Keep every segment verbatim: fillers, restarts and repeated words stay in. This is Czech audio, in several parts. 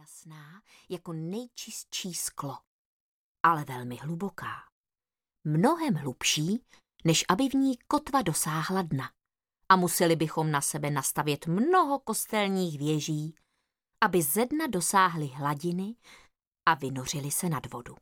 jasná jako nejčistší sklo, ale velmi hluboká. Mnohem hlubší, než aby v ní kotva dosáhla dna. A museli bychom na sebe nastavět mnoho kostelních věží, aby ze dna dosáhly hladiny a vynořili se nad vodu.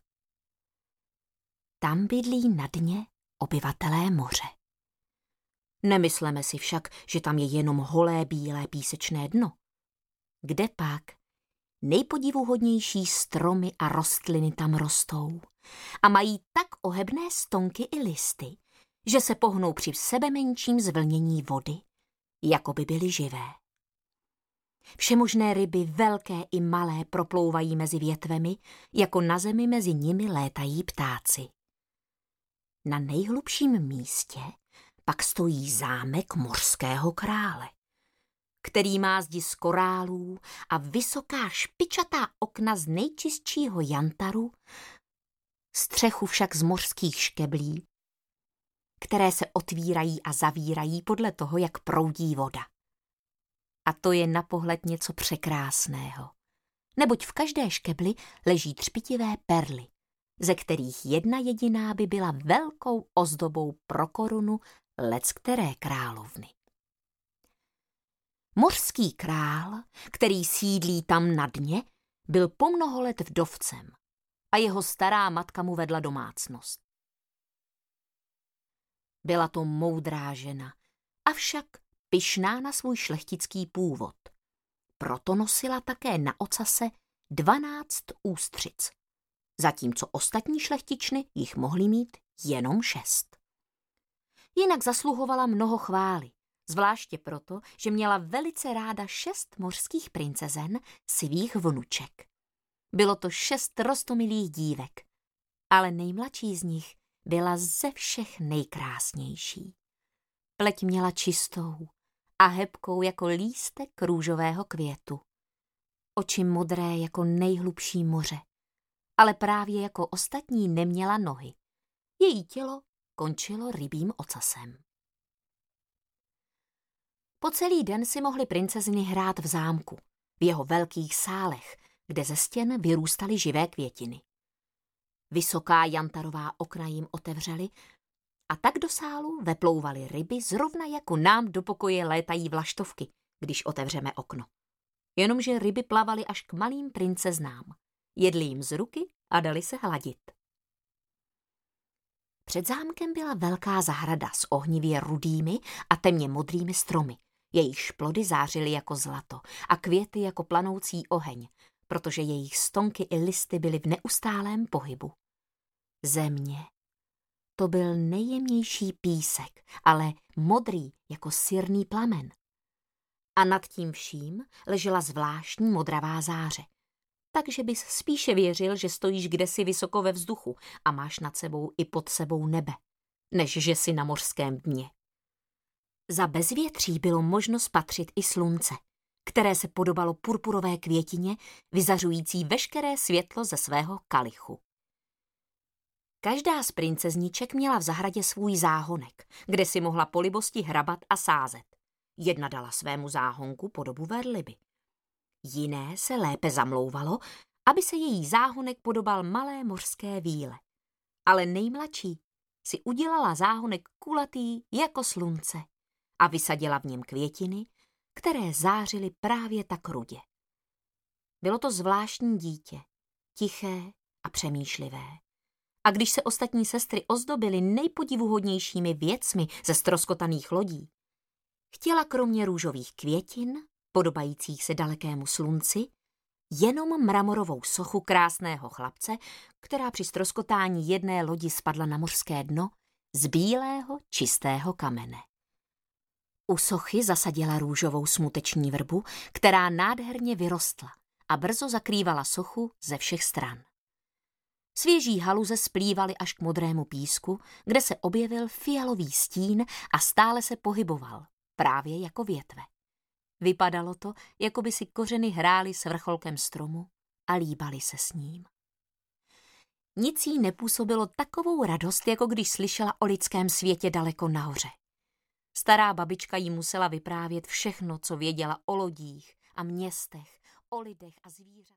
Tam bydlí na dně obyvatelé moře. Nemysleme si však, že tam je jenom holé bílé písečné dno. Kde pak? Nejpodivuhodnější stromy a rostliny tam rostou a mají tak ohebné stonky i listy, že se pohnou při sebemenším zvlnění vody, jako by byly živé. Všemožné ryby, velké i malé, proplouvají mezi větvemi, jako na zemi mezi nimi létají ptáci. Na nejhlubším místě pak stojí zámek mořského krále, který má zdi z korálů a vysoká špičatá okna z nejčistšího jantaru, střechu však z mořských škeblí, které se otvírají a zavírají podle toho, jak proudí voda. A to je na pohled něco překrásného, neboť v každé škebli leží třpitivé perly, ze kterých jedna jediná by byla velkou ozdobou pro korunu leckteré královny. Mořský král, který sídlí tam na dně, byl po mnoho let vdovcem a jeho stará matka mu vedla domácnost. Byla to moudrá žena, avšak pyšná na svůj šlechtický původ. Proto nosila také na ocase dvanáct ústřic, zatímco ostatní šlechtičny jich mohly mít jenom šest. Jinak zasluhovala mnoho chvály, zvláště proto, že měla velice ráda šest mořských princezen svých vnuček. Bylo to šest roztomilých dívek, ale nejmladší z nich byla ze všech nejkrásnější. Pleť měla čistou a hebkou jako lístek růžového květu. Oči modré jako nejhlubší moře, ale právě jako ostatní neměla nohy. Její tělo končilo rybím ocasem. Po celý den si mohly princezny hrát v zámku, v jeho velkých sálech, kde ze stěn vyrůstaly živé květiny. Vysoká jantarová okna jim otevřely a tak do sálu veplouvaly ryby zrovna jako nám do pokoje létají vlaštovky, když otevřeme okno. Jenomže ryby plavaly až k malým princeznám, jedly jim z ruky a dali se hladit. Před zámkem byla velká zahrada s ohnivě rudými a temně modrými stromy. Jejichž plody zářily jako zlato a květy jako planoucí oheň, protože jejich stonky i listy byly v neustálém pohybu. Země. To byl nejjemnější písek, ale modrý jako sirný plamen. A nad tím vším ležela zvláštní modravá záře. Takže bys spíše věřil, že stojíš kdesi vysoko ve vzduchu a máš nad sebou i pod sebou nebe, než že jsi na mořském dně. Za bezvětří bylo možno spatřit i slunce, které se podobalo purpurové květině, vyzařující veškeré světlo ze svého kalichu. Každá z princezniček měla v zahradě svůj záhonek, kde si mohla po libosti hrabat a sázet. Jedna dala svému záhonku podobu velryby. Jiné se lépe zamlouvalo, aby se její záhonek podobal malé mořské víle. Ale nejmladší si udělala záhonek kulatý jako slunce a vysadila v něm květiny, které zářily právě tak rudě. Bylo to zvláštní dítě, tiché a přemýšlivé. A když se ostatní sestry ozdobily nejpodivuhodnějšími věcmi ze ztroskotaných lodí, chtěla kromě růžových květin, podobajících se dalekému slunci, jenom mramorovou sochu krásného chlapce, která při ztroskotání jedné lodi spadla na mořské dno z bílého čistého kamene. U sochy zasadila růžovou smuteční vrbu, která nádherně vyrostla a brzo zakrývala sochu ze všech stran. Svěží haluze splývaly až k modrému písku, kde se objevil fialový stín a stále se pohyboval, právě jako větve. Vypadalo to, jako by si kořeny hrály s vrcholkem stromu a líbaly se s ním. Nic jí nepůsobilo takovou radost, jako když slyšela o lidském světě daleko nahoře. Stará babička jí musela vyprávět všechno, co věděla o lodích a městech, o lidech a zvířatech.